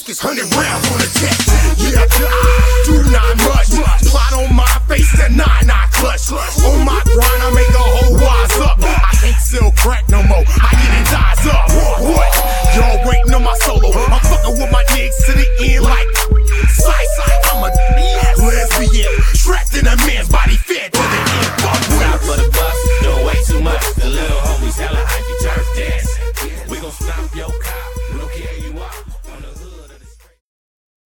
pockets, 100 rounds on the tech. Yeah, I do not much. Plot on my face, that 9-9 clutch. On my